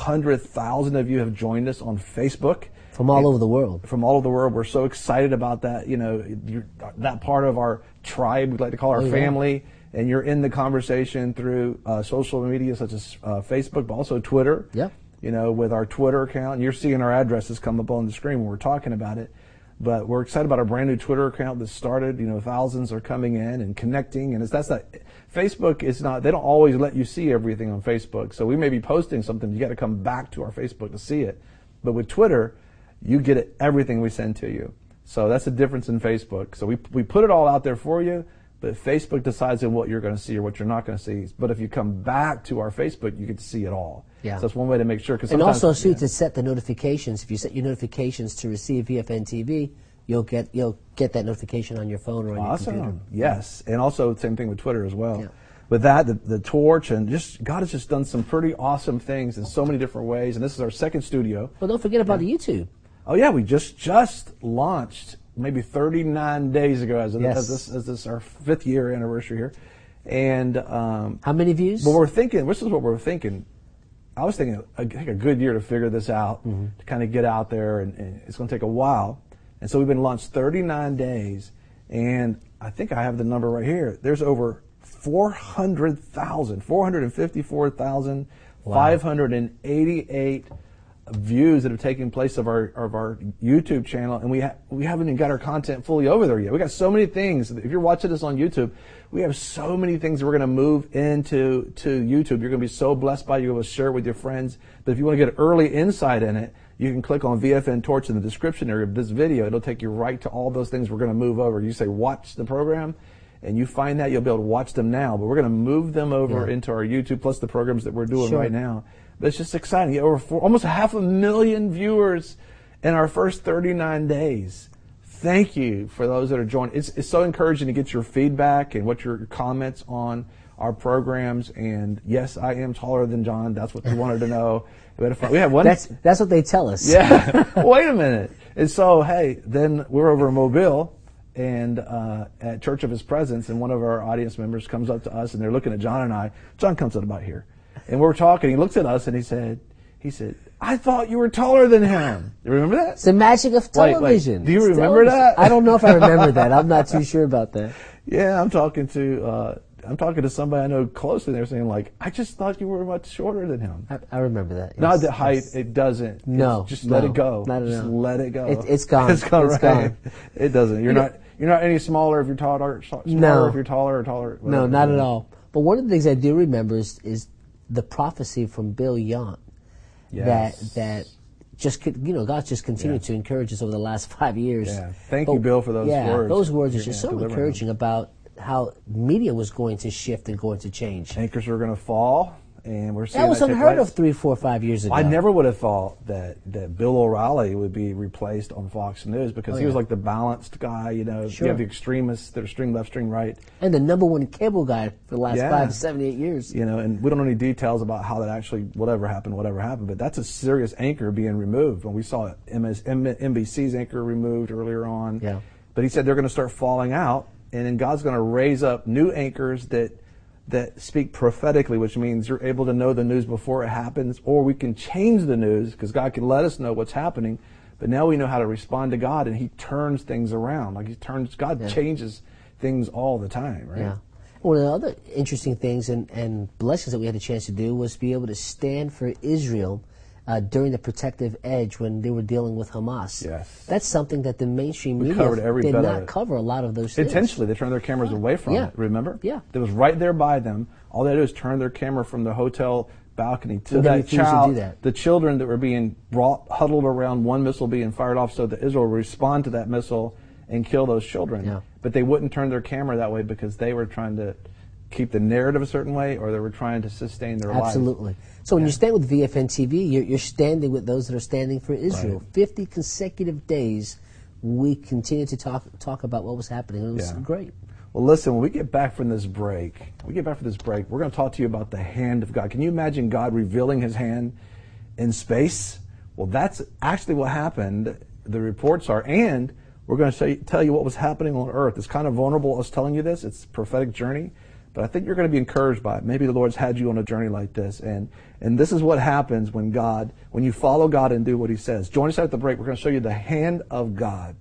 100,000 of you have joined us on Facebook. From all over the world. From all over the world. We're so excited about that. That part of our tribe, we'd like to call our family. And you're in the conversation through social media such as Facebook, but also Twitter. Yeah. With our Twitter account, and you're seeing our addresses come up on the screen when we're talking about it. But we're excited about our brand new Twitter account that started. Thousands are coming in and connecting, and Facebook is not. They don't always let you see everything on Facebook. So we may be posting something, you got to come back to our Facebook to see it. But with Twitter, you get everything we send to you. So that's the difference in Facebook. So we put it all out there for you. But Facebook decides on what you're going to see or what you're not going to see. But if you come back to our Facebook, you get to see it all. Yeah. So that's one way to make sure. And also, to set the notifications. If you set your notifications to receive VFN TV, you'll get that notification on your phone or on your computer. Yes. And also, same thing with Twitter as well. Yeah. With that, the Torch, and God has just done some pretty awesome things in so many different ways. And this is our second studio. Well, don't forget about the YouTube. Oh, yeah. We just launched maybe 39 days ago as this our 5th year anniversary here. And how many views? Well, this is what we're thinking. I was thinking I think a good year to figure this out, to kind of get out there, and it's going to take a while. And so we've been launched 39 days, and I think I have the number right here. There's over 454,588 views that have taken place of our YouTube channel, and we haven't even got our content fully over there yet. We got so many things. If you're watching this on YouTube, we have so many things that we're going to move into YouTube. You're going to be so blessed by it. You're going to share it with your friends. But if you want to get early insight in it, you can click on VFN Torch in the description area of this video. It'll take you right to all those things we're going to move over. You say watch the program, and you find that, you'll be able to watch them now. But we're going to move them over into our YouTube, plus the programs that we're doing right now. But it's just exciting. Over almost 500,000 viewers in our first 39 days. Thank you for those that are joining. It's so encouraging to get your feedback and what your comments on our programs. And yes, I am taller than John. That's what we wanted to know. We have one. That's what they tell us. Yeah. Wait a minute. And so, hey, then we're over in Mobile and at Church of His Presence, and one of our audience members comes up to us, and they're looking at John and I. John comes up about here, and we're talking. He looks at us and he said, "I thought you were taller than him." You remember that? It's the magic of television. Wait. Do you remember that? I don't know if I remember that. I'm not too sure about that. Yeah, I'm talking to somebody I know closely. They're saying, like, I just thought you were much shorter than him. I remember that. Yes. Not the height. It doesn't. No. Just let it go. Not just let it go. It's gone. It's gone. It's gone. It doesn't. You're not any smaller if you're taller. Smaller if you're taller or taller. Whatever. No, not at all. But one of the things I do remember is the prophecy from Bill Yount. Yes. That just God's just continued to encourage us over the last 5 years. Yeah. Thank you, Bill, for those words. Those words are just so encouraging about how media was going to shift and going to change. Anchors were going to fall, and we're seeing that was unheard of 3, 4, 5 years ago. I never would have thought that Bill O'Reilly would be replaced on Fox News because he was like the balanced guy. You have the extremists that are extreme left, extreme right, and the #1 cable guy for the last 5 to 7, 8 years. And we don't know any details about how that actually whatever happened. But that's a serious anchor being removed. When we saw NBC's anchor removed earlier on, but he said they're going to start falling out. And then God's going to raise up new anchors that speak prophetically, which means you're able to know the news before it happens, or we can change the news because God can let us know what's happening. But now we know how to respond to God, and He turns things around. God changes things all the time, right? Yeah. One of the other interesting things and blessings that we had a chance to do was be able to stand for Israel during the protective edge when they were dealing with Hamas. Yes. That's something that the mainstream media did not cover a lot of those things. Intentionally, they turned their cameras away from it, remember? Yeah. It was right there by them. All they do is turn their camera from the hotel balcony to that child. The children that were being huddled around one missile being fired off so that Israel would respond to that missile and kill those children. Yeah. But they wouldn't turn their camera that way because they were trying to keep the narrative a certain way, or they were trying to sustain their lives. Absolutely. So when you stand with VFN TV, you're standing with those that are standing for Israel. Right. 50 consecutive days, we continue to talk about what was happening. It was great. Well, listen, when we get back from this break, we're going to talk to you about the hand of God. Can you imagine God revealing His hand in space? Well, that's actually what happened. The reports are, and we're going to tell you what was happening on earth. It's kind of vulnerable us telling you this. It's a prophetic journey. But I think you're going to be encouraged by it. Maybe the Lord's had you on a journey like this. And this is what happens when you follow God and do what He says. Join us at the break. We're going to show you the hand of God.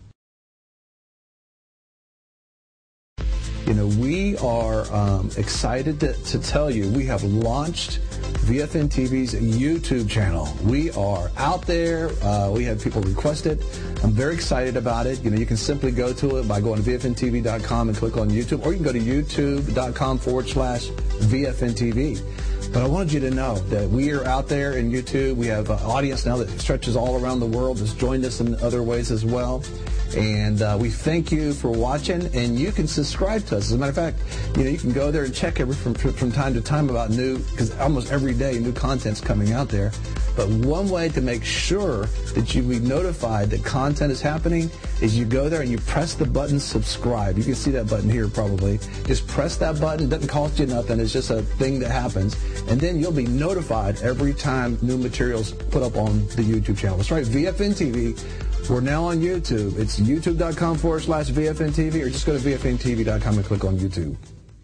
We are excited to tell you we have launched VFN TV's YouTube channel. We are out there. We had people request it. I'm very excited about it. You can simply go to it by going to VFNTV.com and click on YouTube, or you can go to youtube.com/VFNTV. But I wanted you to know that we are out there in YouTube. We have an audience now that stretches all around the world, has joined us in other ways as well. And we thank you for watching, and you can subscribe to us. As a matter of fact, you can go there and check from time to time about because almost every day new content's coming out there. But one way to make sure that you be notified that content is happening is you go there and you press the button subscribe. You can see that button here probably. Just press that button. It doesn't cost you nothing. It's just a thing that happens. And then you'll be notified every time new materials put up on the YouTube channel. That's right, VFN TV. We're now on YouTube. It's youtube.com/VFN TV, or just go to VFNTV.com and click on YouTube.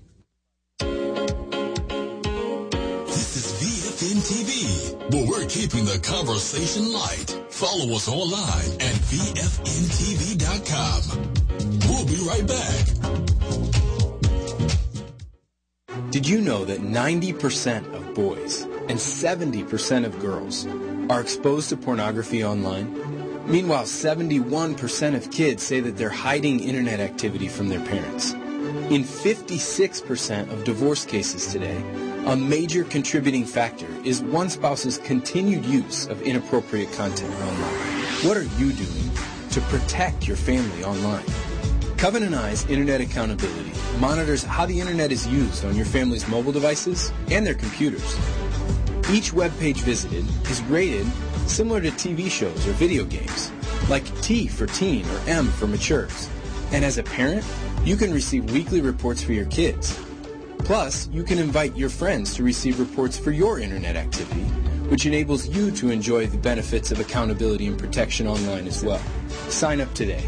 This is VFN TV, where we're keeping the conversation light. Follow us online at VFNTV.com. We'll be right back. Did you know that 90% of boys and 70% of girls are exposed to pornography online? Meanwhile, 71% of kids say that they're hiding internet activity from their parents. In 56% of divorce cases today, a major contributing factor is one spouse's continued use of inappropriate content online. What are you doing to protect your family online? Covenant Eyes Internet Accountability monitors how the internet is used on your family's mobile devices and their computers. Each web page visited is rated similar to TV shows or video games, like T for teen or M for matures. And as a parent, you can receive weekly reports for your kids. Plus, you can invite your friends to receive reports for your internet activity, which enables you to enjoy the benefits of accountability and protection online as well. Sign up today.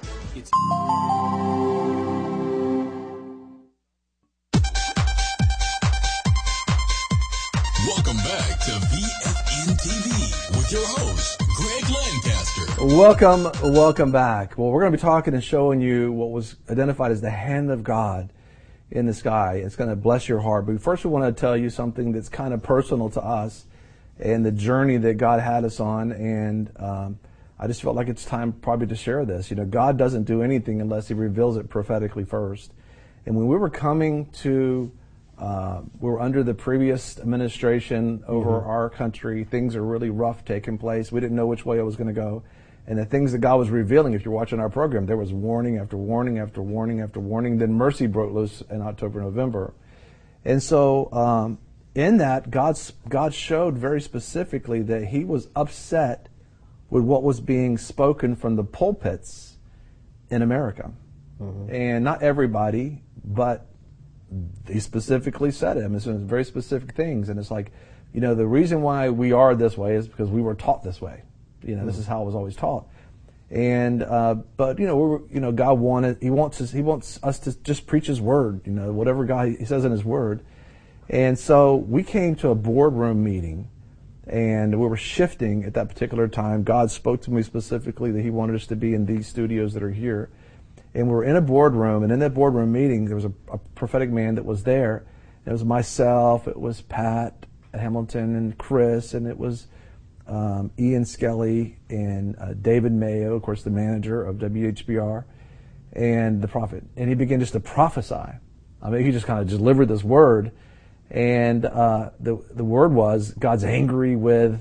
Welcome back to VFN TV with your host, Greg Lancaster. Welcome back. Well, we're going to be talking and showing you what was identified as the hand of God in the sky. It's going to bless your heart. But first we want to tell you something that's kind of personal to us and the journey that God had us on. And I just felt like it's time probably to share this. You know, God doesn't do anything unless He reveals it prophetically first. And when we were coming to, we were under the previous administration over our country, things are really rough taking place. We didn't know which way it was going to go. And the things that God was revealing, if you're watching our program, there was warning after warning after warning after warning. Then mercy broke loose in October, November. And so in that, God showed very specifically that He was upset with what was being spoken from the pulpits in America. And not everybody, but He specifically said it. I mean, it's very specific things. And it's like, you know, the reason why we are this way is because we were taught this way. You know, this is how it was always taught. And but God He wants us to just preach His word. You know, whatever God He says in His word. And so we came to a boardroom meeting, and we were shifting at that particular time. God spoke to me specifically that He wanted us to be in these studios that are here. And we were in a boardroom, and in that boardroom meeting, there was a prophetic man that was there. It was myself, it was Pat Hamilton and Chris, and it was Ian Skelly and David Mayo, of course, the manager of WHBR, and the prophet. And he began just to prophesy. I mean, he just kind of delivered this word, and the word was God's angry with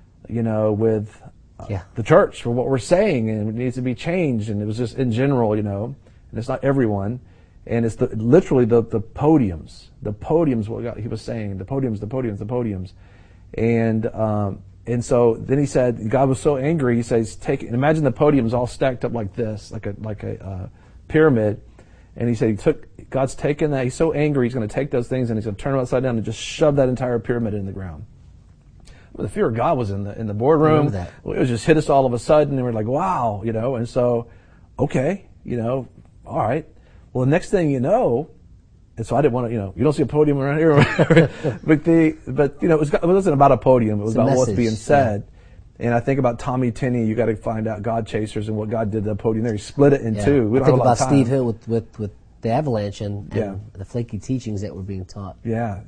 the church for what we're saying, and it needs to be changed. And it was just in general, and it's not everyone. And it's literally the podiums. The podiums, what He was saying. The podiums. And so then He said, God was so angry, He says, imagine the podiums all stacked up like this, like a pyramid. And He said, God's taken that. He's so angry, He's going to take those things and He's going to turn them upside down and just shove that entire pyramid in the ground. Well, the fear of God was in the boardroom. It was just hit us all of a sudden, and we're like, wow, And so, okay, all right. Well, the next thing you know, and so I didn't want to, you don't see a podium around here, but it wasn't about a podium. It was about what's being said. Yeah. And I think about Tommy Tenney. You got to find out God Chasers and what God did to the podium there. He split it in two. We don't have a lot of time. Steve Hill with the Avalanche and the flaky teachings that were being taught. Yeah.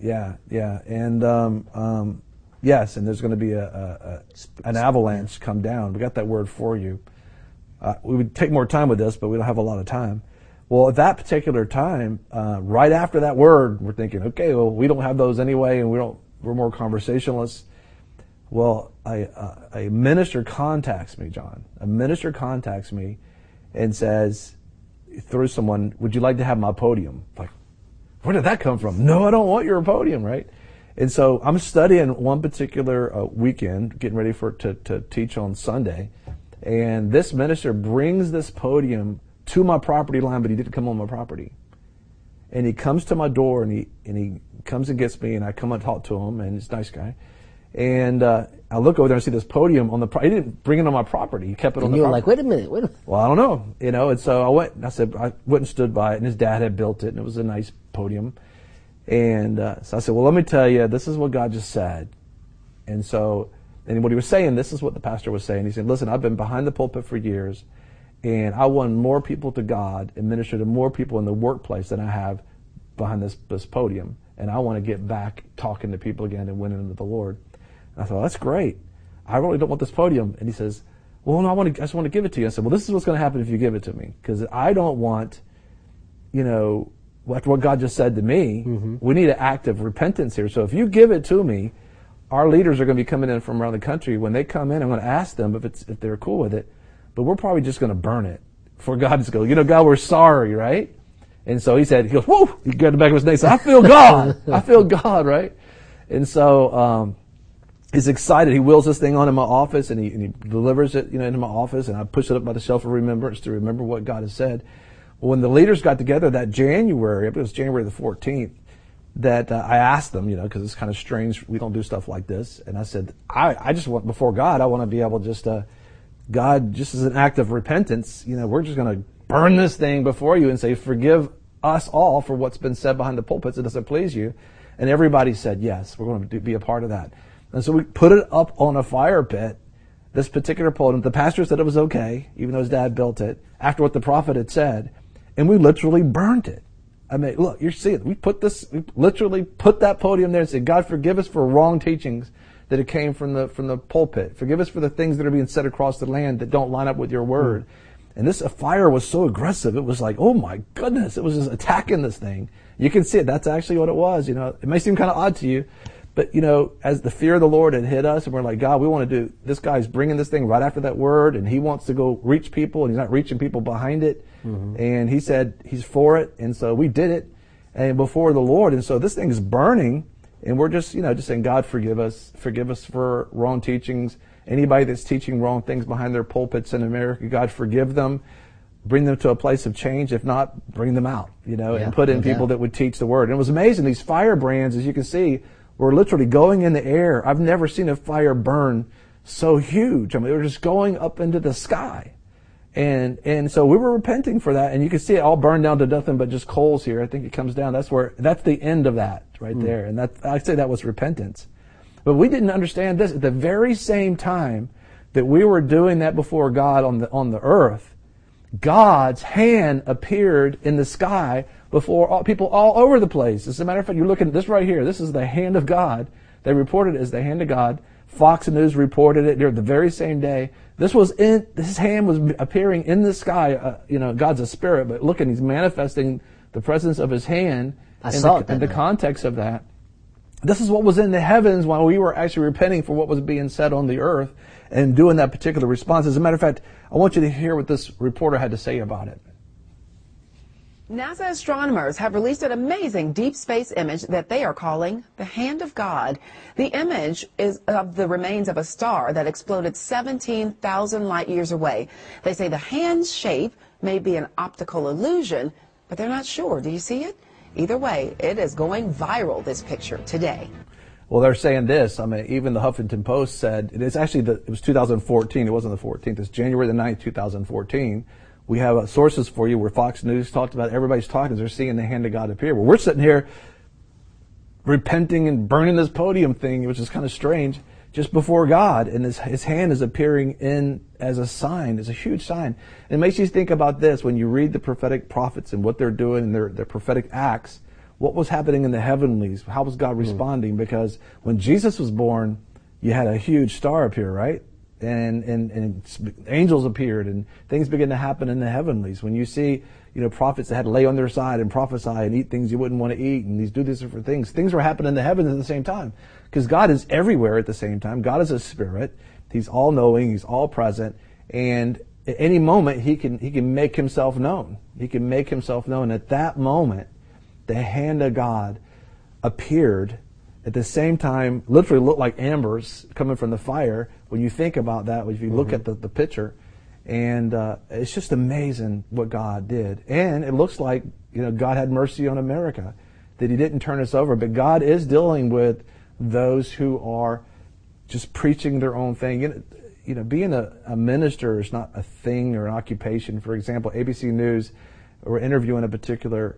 And yes, and there's going to be an avalanche come down. We got that word for you. We would take more time with this, but we don't have a lot of time. Well, at that particular time, right after that word, we're thinking, okay, well, we don't have those anyway, and we're more conversationalists. Well, a minister contacts me, John. A minister contacts me and says, through someone, would you like to have my podium? Like, where did that come from? No, I don't want your podium, right? And so I'm studying one particular weekend, getting ready to teach on Sunday, and this minister brings this podium to my property line, but he didn't come on my property. And he comes to my door, and he comes and gets me, and I come and talk to him, and he's a nice guy. And I look over there and see this podium on he didn't bring it on my property. He kept it on the property. And you were like, wait a minute. Well, I don't know, and so I went and stood by it, and his dad had built it, and it was a nice podium. And so I said, well, let me tell you, this is what God just said. And so, and what he was saying, this is what the pastor was saying. He said, listen, I've been behind the pulpit for years, and I won more people to God and ministered to more people in the workplace than I have behind this podium. And I want to get back talking to people again and winning them to the Lord. And I thought, that's great. I really don't want this podium. And he says, well, no, I just want to give it to you. I said, well, this is what's going to happen if you give it to me. Because I don't want, what God just said to me. We need an act of repentance here. So if you give it to me, our leaders are going to be coming in from around the country. When they come in, I'm going to ask them if they're cool with it. But we're probably just going to burn it for God to go, God, we're sorry, right? And so he goes, whoa, he got the back of his neck and said, I feel God. I feel God, right? And so, he's excited. He wheels this thing on in my office and he delivers it, into my office, and I push it up by the shelf of remembrance to remember what God has said. Well, when the leaders got together that January, it was January the 14th, that I asked them, because it's kind of strange. We don't do stuff like this. And I said, I just want, before God, I want to be able just to, God, just as an act of repentance, we're just going to burn this thing before you and say, forgive us all for what's been said behind the pulpits. It doesn't please you. And everybody said, yes, we're going to be a part of that. And so we put it up on a fire pit, this particular podium. The pastor said it was okay, even though his dad built it, after what the prophet had said. And we literally burned it. I mean, look, you're seeing, we literally put that podium there and said, God, forgive us for wrong teachings that it came from the pulpit. Forgive us for the things that are being said across the land that don't line up with your word. And this fire was so aggressive. It was like, oh my goodness, it was just attacking this thing. You can see it. That's actually what it was. It may seem kind of odd to you, but as the fear of the Lord had hit us, and we're like, God, we want to do, this guy's bringing this thing right after that word, and he wants to go reach people, and he's not reaching people behind it. Mm-hmm. And he said he's for it, and so we did it, and before the Lord, and so this thing is burning, and we're just, just saying, God, forgive us for wrong teachings. Anybody that's teaching wrong things behind their pulpits in America, God, forgive them. Bring them to a place of change. If not, bring them out, and put in people that would teach the word. And it was amazing. These firebrands, as you can see, were literally going in the air. I've never seen a fire burn so huge. I mean, they were just going up into the sky. And so we were repenting for that. And you can see it all burned down to nothing but just coals here. I think it comes down. That's the end of that right there. And I'd say that was repentance. But we didn't understand this. At the very same time that we were doing that before God on the earth, God's hand appeared in the sky before people all over the place. As a matter of fact, you're looking at this right here. This is the hand of God. They reported it as the hand of God. Fox News reported it the very same day. This hand was appearing in the sky. God's a spirit, but look, and he's manifesting the presence of his hand in the context of that. This is what was in the heavens while we were actually repenting for what was being said on the earth and doing that particular response. As a matter of fact, I want you to hear what this reporter had to say about it. NASA astronomers have released an amazing deep space image that they are calling the Hand of God. The image is of the remains of a star that exploded 17,000 light years away. They say the hand's shape may be an optical illusion, but they're not sure. Do you see it? Either way, it is going viral, this picture, today. Well, they're saying this. I mean, even the Huffington Post said, it was 2014. It wasn't the 14th. It's January the 9th, 2014. We have sources for you where Fox News talked about, everybody's talking, they're seeing the hand of God appear. Well, we're sitting here repenting and burning this podium thing, which is kind of strange, just before God. And his hand is appearing in as a sign, as a huge sign. And it makes you think about this when you read the prophetic prophets and what they're doing and their prophetic acts. What was happening in the heavenlies? How was God responding? Because when Jesus was born, you had a huge star appear, right? And angels appeared and things began to happen in the heavenlies. When you see, prophets that had to lay on their side and prophesy and eat things you wouldn't want to eat and do these different things. Things were happening in the heavens at the same time. Because God is everywhere at the same time. God is a spirit. He's all knowing. He's all present. And at any moment, he can make himself known. He can make himself known. At that moment, the hand of God appeared. At the same time, literally looked like embers coming from the fire. When you think about that, if you look at the picture, and it's just amazing what God did. And it looks like God had mercy on America, that He didn't turn us over. But God is dealing with those who are just preaching their own thing. Being a minister is not a thing or an occupation. For example, ABC News were interviewing a particular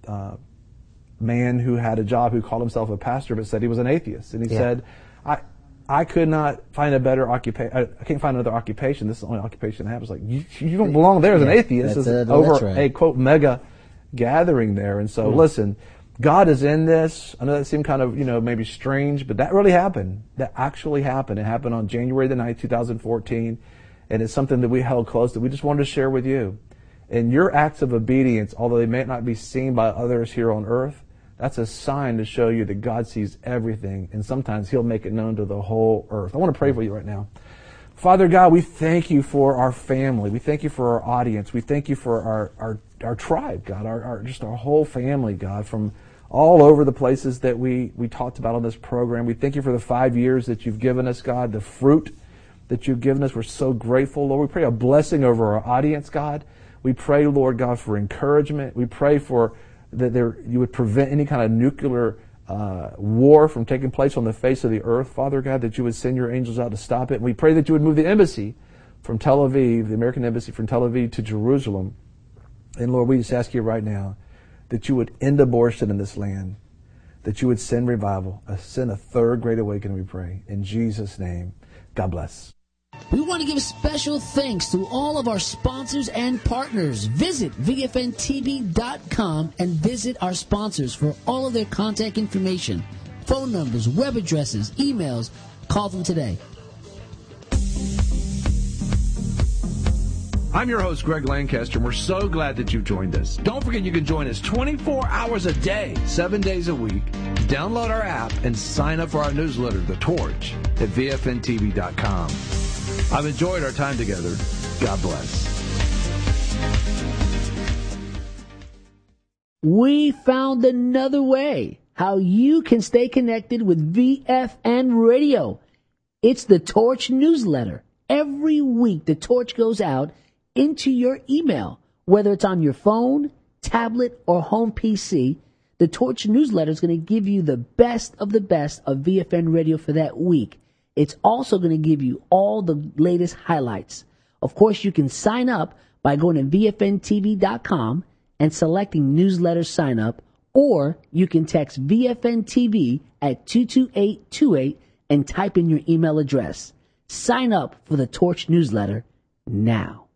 man who had a job who called himself a pastor but said he was an atheist. And he said, I could not find a better occupation. I can't find another occupation. This is the only occupation I have. It's like, you don't belong there as an atheist. It's over a, quote, mega gathering there. And so, listen, God is in this. I know that seemed kind of, maybe strange, but that really happened. That actually happened. It happened on January the 9th, 2014. And it's something that we held close that we just wanted to share with you. And your acts of obedience, although they may not be seen by others here on earth, that's a sign to show you that God sees everything, and sometimes He'll make it known to the whole earth. I want to pray for you right now. Father God, we thank you for our family. We thank you for our audience. We thank you for our tribe, God, just our whole family, God, from all over the places that we talked about on this program. We thank you for the 5 years that you've given us, God, the fruit that you've given us. We're so grateful, Lord. We pray a blessing over our audience, God. We pray, Lord God, for encouragement. We pray for that you would prevent any kind of nuclear war from taking place on the face of the earth, Father God, that you would send your angels out to stop it. And we pray that you would move the embassy from Tel Aviv, the American embassy from Tel Aviv to Jerusalem. And Lord, we just ask you right now that you would end abortion in this land, that you would send revival, send a third great awakening, we pray. In Jesus' name, God bless. We want to give special thanks to all of our sponsors and partners. Visit VFNTV.com and visit our sponsors for all of their contact information, phone numbers, web addresses, emails. Call them today. I'm your host, Greg Lancaster, and we're so glad that you joined us. Don't forget you can join us 24 hours a day, 7 days a week. Download our app and sign up for our newsletter, The Torch, at VFNTV.com. I've enjoyed our time together. God bless. We found another way how you can stay connected with VFN Radio. It's the Torch newsletter. Every week, the Torch goes out into your email, whether it's on your phone, tablet, or home PC. The Torch newsletter is going to give you the best of VFN Radio for that week. It's also going to give you all the latest highlights. Of course, you can sign up by going to VFNTV.com and selecting newsletter sign up, or you can text VFNTV at 22828 and type in your email address. Sign up for the Torch newsletter now.